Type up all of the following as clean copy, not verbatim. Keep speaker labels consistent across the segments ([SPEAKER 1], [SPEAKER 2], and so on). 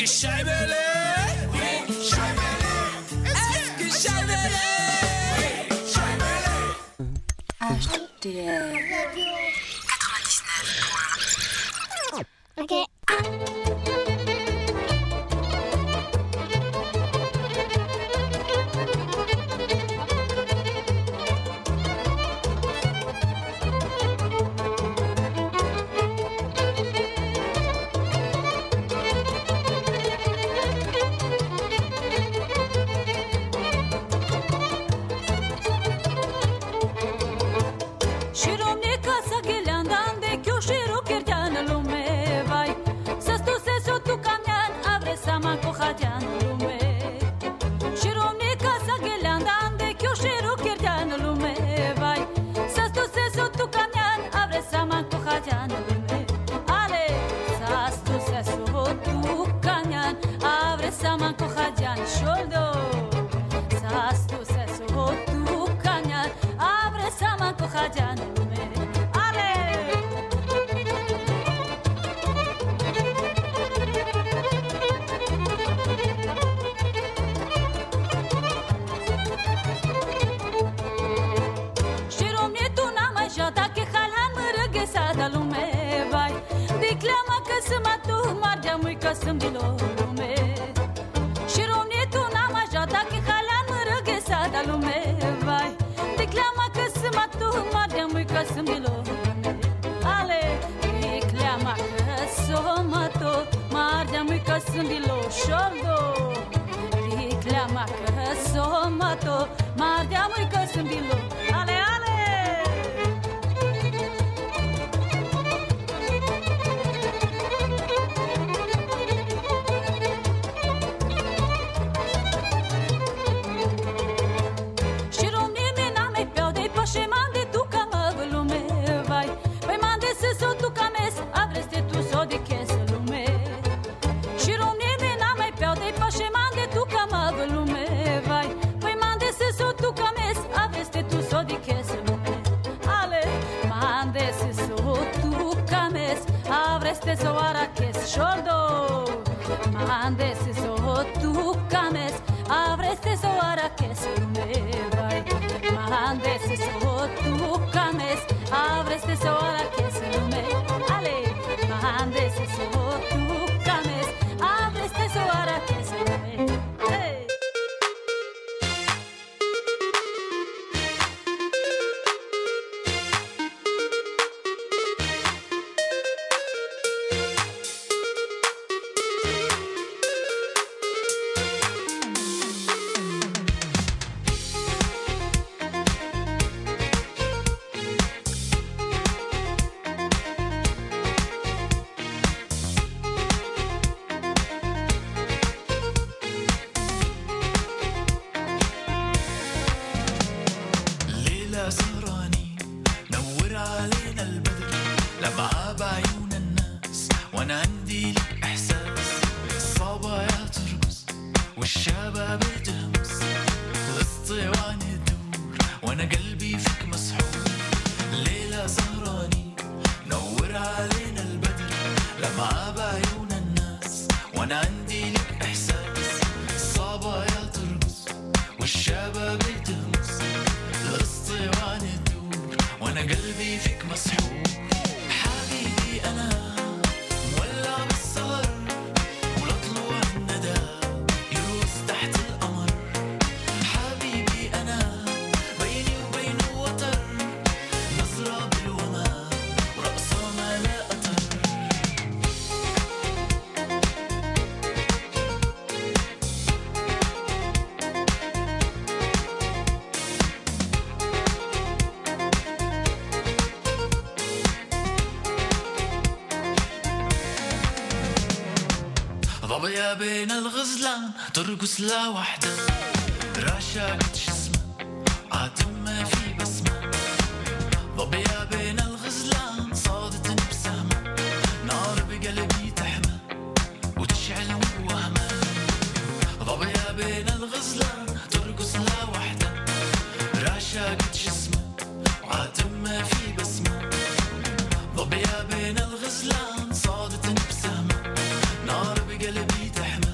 [SPEAKER 1] Chaibele? Oui, Chaibele. Est-ce que Chaibele? Oui, Chaibele.
[SPEAKER 2] RTL 99.1.
[SPEAKER 3] Ok.
[SPEAKER 4] ضبيا بين الغزلان ترقص لا وحدة راشقت جسمه عاتم ما في بسمة ضبيا بين الغزلان صادت بسهمة نار بقلبي تحمى وتشعل وهمة ضبيا بين الغزلان ترقص لا وحدة راشقت جسمه عاتم ما في بسمة ضبيا بين الغزلان صادت بسهمة نار بقلبي تحمى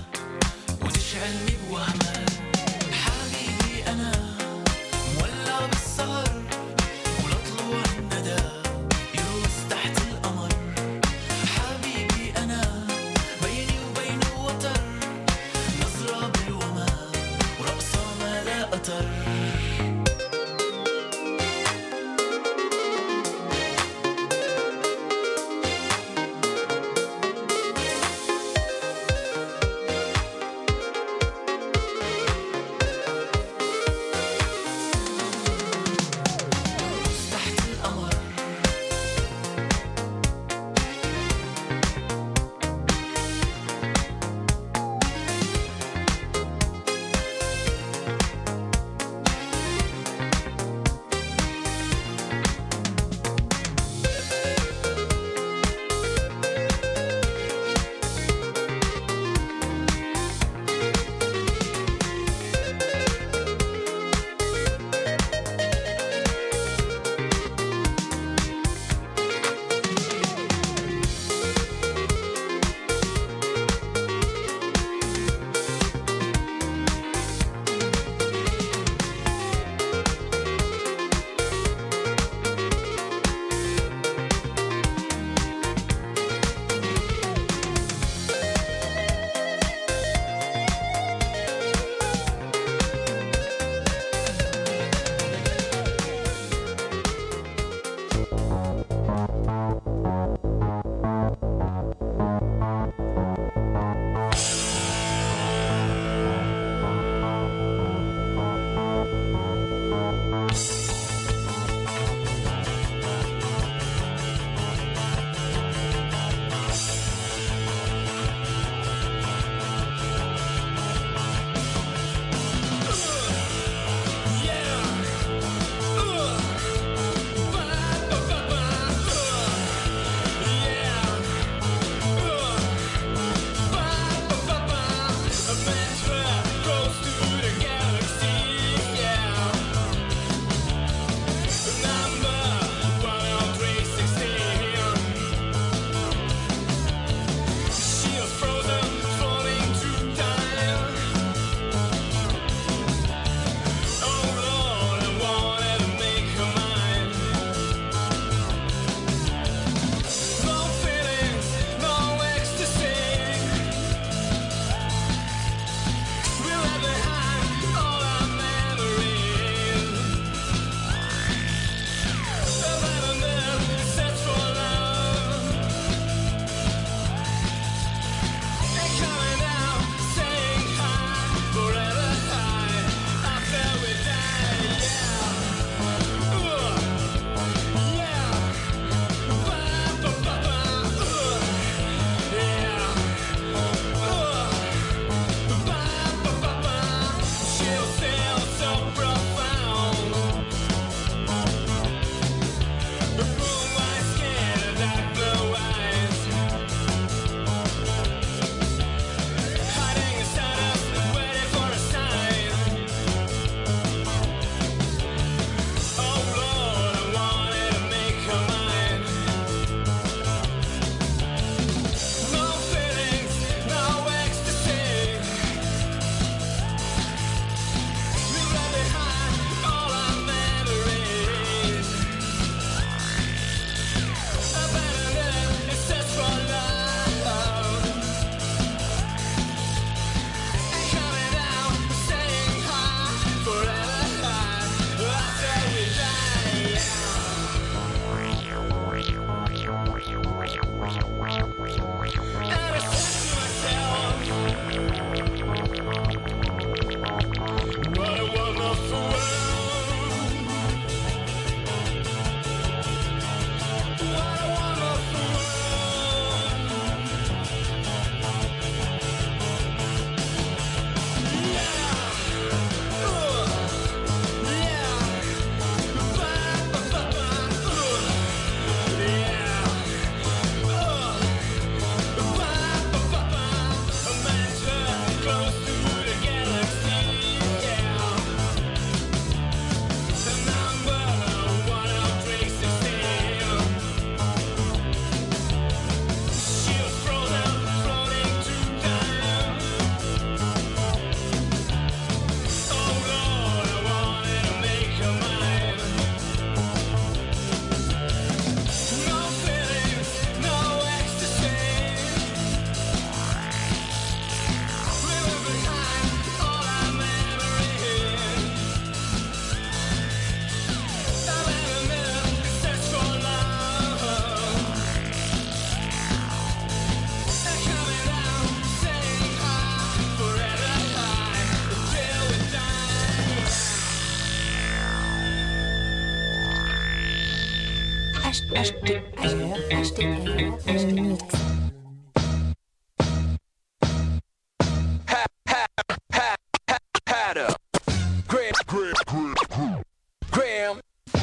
[SPEAKER 1] Graham,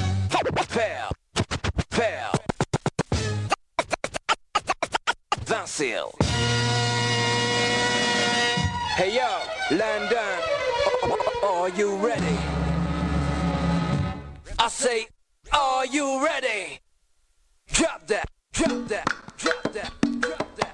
[SPEAKER 1] Pal, Vincil. Hey yo, London, are you ready? I say, are you ready? Drop that, drop that, drop that, drop that.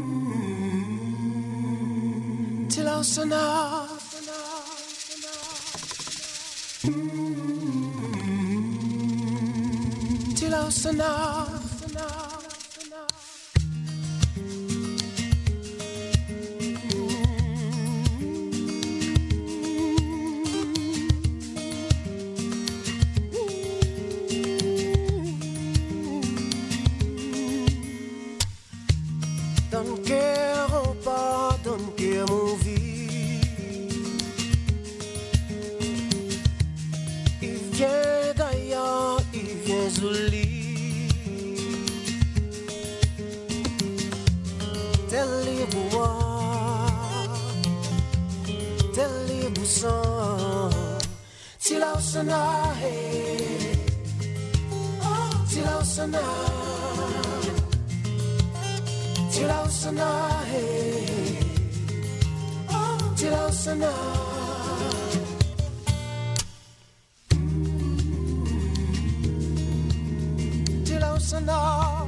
[SPEAKER 3] Sana. Tilo Sana. Donne cœur en pas, donne cœur mon vie. Il vient d'ailleurs, il vient Zouli. Tel les bois, tel les boussons. Tilo Sana, hey. Tilo Sana. Tilo Sana, hey. Tilo Sana. Tilo Sana.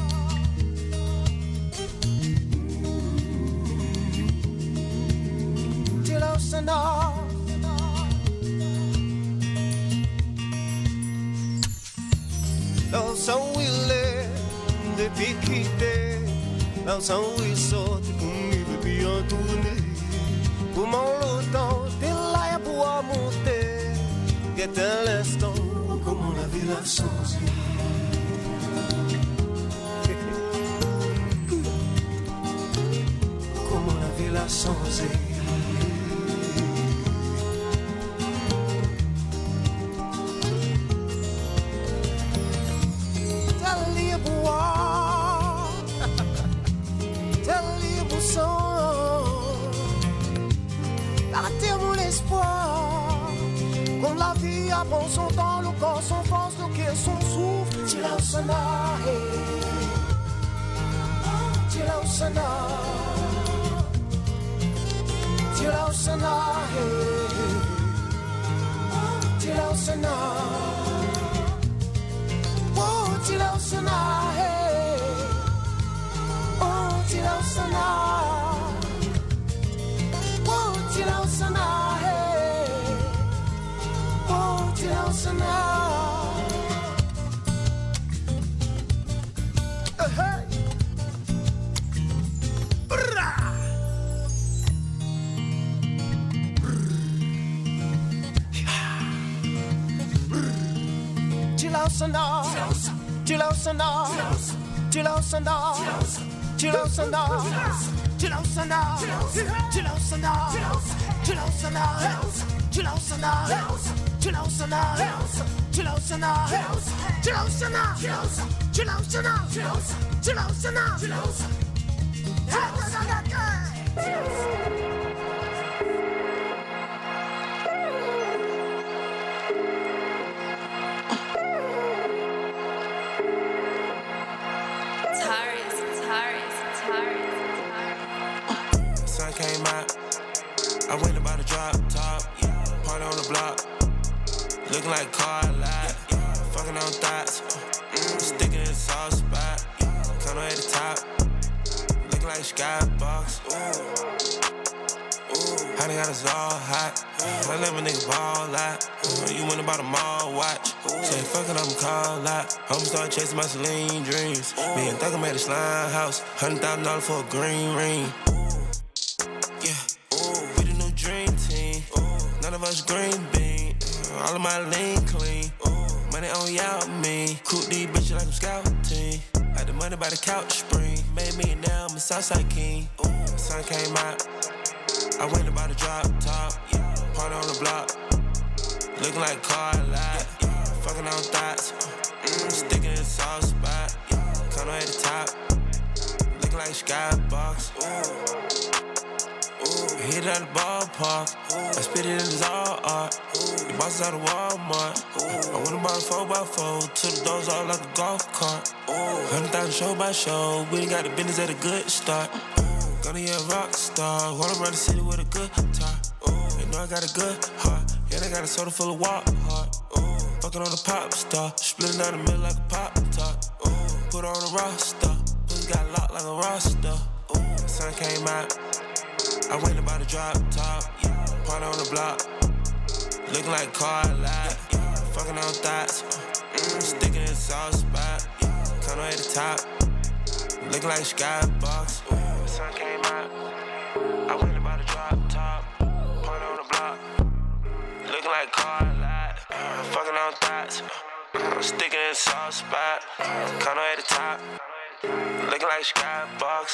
[SPEAKER 3] Tilo Sana. Dans un wheeler depuis quitté. Dans un ruisseau, t'es connu depuis en tournée. Comment longtemps, t'es là pour monter. Guette un l'instant, comment la ville a changé. Comment la ville a changé. T'as libre. Arrêtez mon espoir. Comme la vie apprend son temps, le corps, son force, le cœur, son souffle. Tilo Sana, hey. Tilo Sana. Tilo Sana, hey. Tilo Sana. Oh, Tilo Sana, hey. Oh, Tilo Sana. Oh, Tilo Sana, hey. Oh, Tilo Sana. Hey. Tilo Sana. Tilo Sana. Tilo Sana. Tilo Sana. Tilo Sana. Tilo Sana. Tilo Sana. Tilo Sana. Tilo Sana. Tilo Sana. Tilo Sana. Tilo Sana. Tilo Sana.
[SPEAKER 5] Sun came out, I went about to drop top, party on the block, looking like a car lot, fucking on thoughts, sticking in the soft spot, kinda at the top, looking like a skybox. How they got us all hot, my little nigga ball out, you went about a mall watch, say fucking I'ma call out, I'ma start chasing my Celine dreams, me and Thugger made a slime house, $100,000 for a green ring. None of us green bean, all of my lean clean. Money on y'all me, cook these bitches like I'm scouting. Had the money by the couch spring, made me and now I'm a Southside king. Sun came out, I went about to drop top, party on the block, looking like a car lot, fucking on thoughts, sticking in the soft spot, kinda at the top, looking like a skybox. Hit it out the ballpark, I spit it in his all art. The bosses out of Walmart. I went and bought a 4x4, took the doors off like a golf cart. 100,000 show by show, we done got the business at a good start. Gonna be a rock star, wanna run the city with a good guitar. They know I got a good heart, yeah, they got a soda full of walk heart. Fucking on a pop star, splitting down the middle like a pop top. Put on a roster, pussy got locked like a roster. sun came out. I went about a drop top, party on the block. Looking like a car lot, fucking on thoughts. Sticking in the soft spot, condo at the top. Looking like a skybox. Sun came out. I went about a drop top, party on the block. Looking like a car lot, fucking on thoughts. Sticking in the soft spot, condo at the top. Looking like a skybox.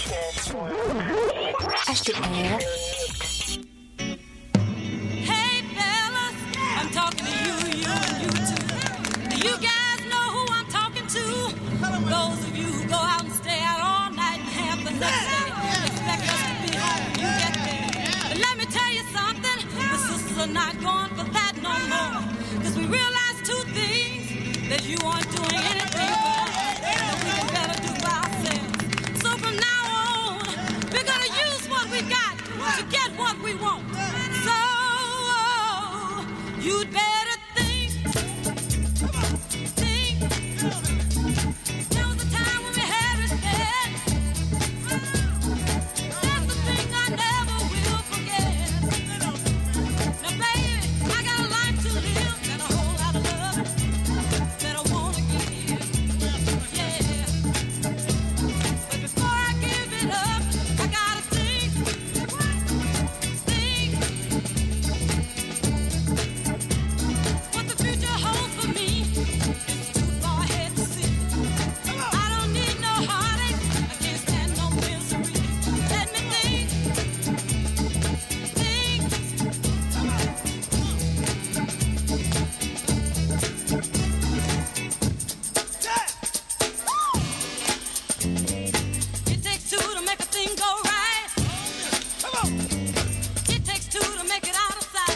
[SPEAKER 2] Hey fellas, I'm talking to you and you too. Do you guys know who I'm talking to? Those of you who go out and stay out all night and have the next day. Expect us to be home when you get there. But let me tell you something, the sisters are not going for that no more. Cause we realize two things, that you aren't doing anything for us, that we can better do by ourselves. So from now on, we're gonna use what we got to get what we want. So you'd better think. There was a time when we had respect. That's the thing I never will forget. Now baby, I got a life to live and a whole lot of love that I wanna give. Yeah. But before I give it up, I gotta think. What the future holds for me is too far ahead to see. I don't need no heartache, I can't stand no misery. Let me think. It takes two to make a thing go right. It takes two to make it out of sight.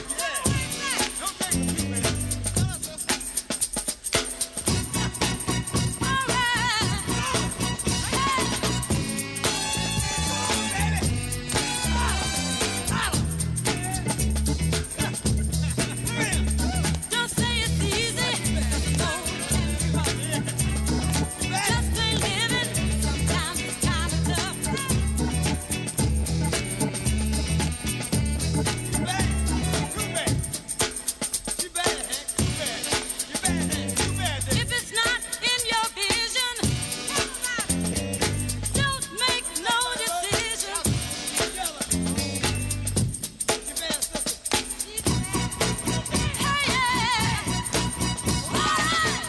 [SPEAKER 2] Don't say it's easy, 'cause you know it can be rough. Just plain living, sometimes it's kinda tough. If it's not in your vision, don't make no decision. Hey, yeah. All right.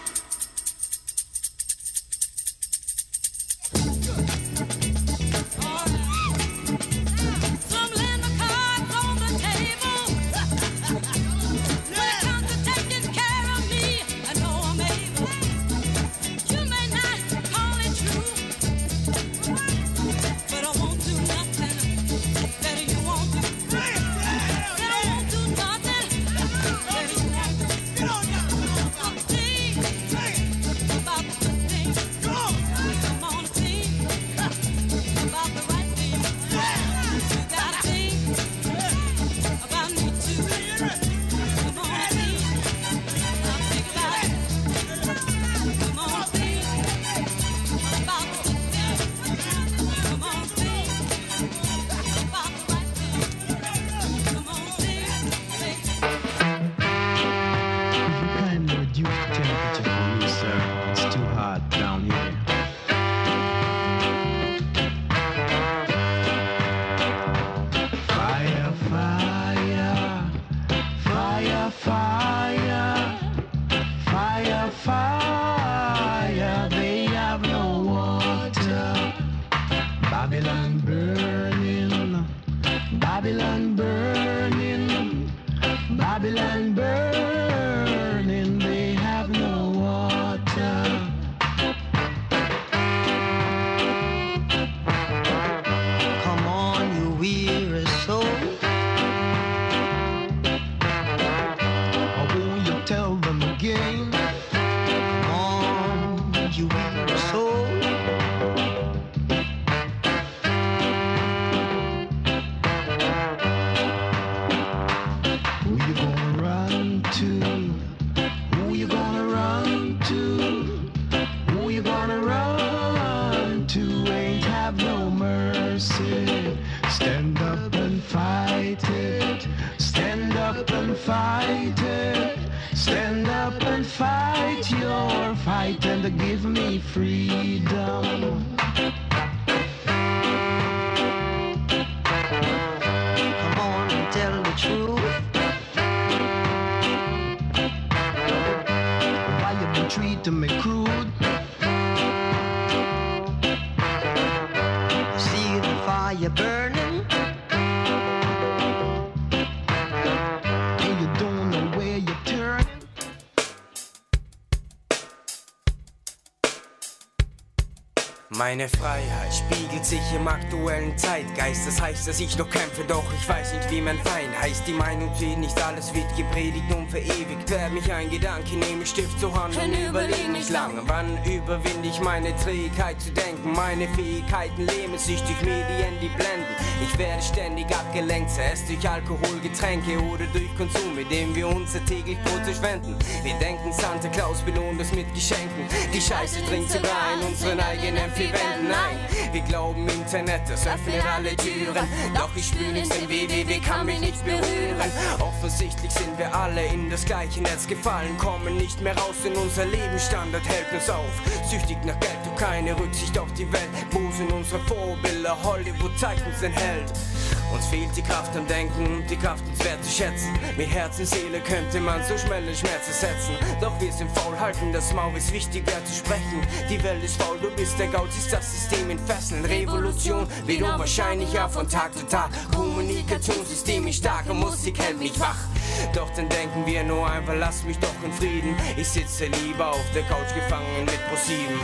[SPEAKER 2] Some land the cards on the table. When it comes to taking care of me, I know I'm able. You may not call it true, but I won't do nothing that you won't do. Said I won't do nothing that you won't do. Think about the good things. Come on and think about the right thing. You gotta think about me too. Come on and think. I'll think about it. Come on and think about the good things. Come on and think about the right thing. Come on and think.
[SPEAKER 6] Kindly reduce the temperature for me, sir. It's too hot down here. Fire, fire, fire, fire, fire, fire. They have no water. Babylon burning, Babylon burning, Babylon burning. They have no water.
[SPEAKER 7] Come on, you weary soul.
[SPEAKER 6] Or won't you tell them again?
[SPEAKER 7] Come on, you weary soul.
[SPEAKER 6] Who you gonna run to? mercy. Stand up and fight it. Stand up and fight it. Stand up and fight your fight and give me freedom.
[SPEAKER 7] Come on and tell the truth.
[SPEAKER 6] Why you been treating me crude?
[SPEAKER 7] See the fire burning.
[SPEAKER 6] And you don't know where you're turning.
[SPEAKER 8] Meine Freiheit spiegelt sich im aktuellen Zeitgeist. Das heißt, dass ich noch kämpfe, doch ich weiß nicht, wie mein Feind heißt. Die Meinung zählt, nicht alles wird gepredigt und verewigt. Fährt mich ein Gedanke, nehme Stift zur Hand und überleg nicht lange. Wann überwinde ich meine Trägheit zu denken? Meine Fähigkeiten lähmen sich durch Medien, die blenden. Ich werde ständig abgelenkt, zuerst durch Alkohol, Getränke oder durch Konsum, mit dem wir unser täglich Brot verschwenden. Wir denken, Santa Claus belohnt uns mit Geschenken. Die Scheiße dringt sogar in unseren eigenen vier Wänden ein. Wir glauben Internet, das öffnet alle Türen. Doch ich spüre nichts, denn www kann mich nicht berühren. Offensichtlich sind wir alle in das gleiche Netz gefallen, kommen nicht mehr raus, denn unser Lebensstandard hält uns auf. Süchtig nach Geld, doch keine Rücksicht auf die Welt. Wo sind unsere Vorbilder? Hollywood zeigt uns den Held. Uns fehlt die Kraft am Denken und die Kraft, uns wertzuschätzen. Mit Herz und Seele könnte man so schnelle Schmerzen setzen. Doch wir sind faul, halten das Maul, ist wichtiger zu sprechen. Die Welt ist faul, du bist der Gaul, siehst das System in Fesseln. Revolution wird unwahrscheinlicher von Tag zu Tag. Kommunikationssystem ist stark und Musik hält mich wach. Doch dann denken wir nur einfach, lass mich doch in Frieden. Ich sitze lieber auf der Couch gefangen mit Pro7.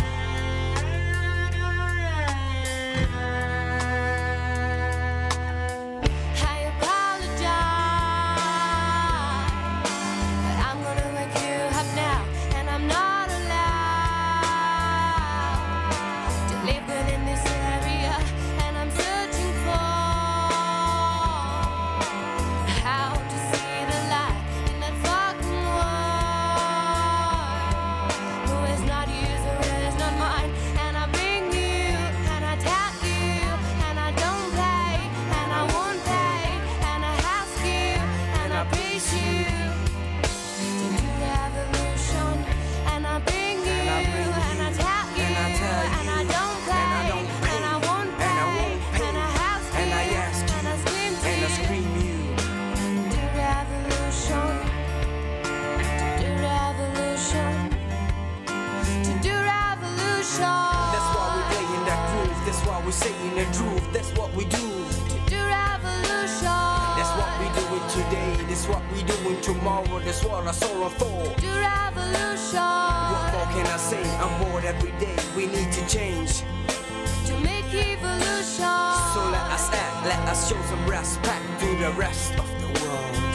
[SPEAKER 8] Let us show some respect to the rest of the world.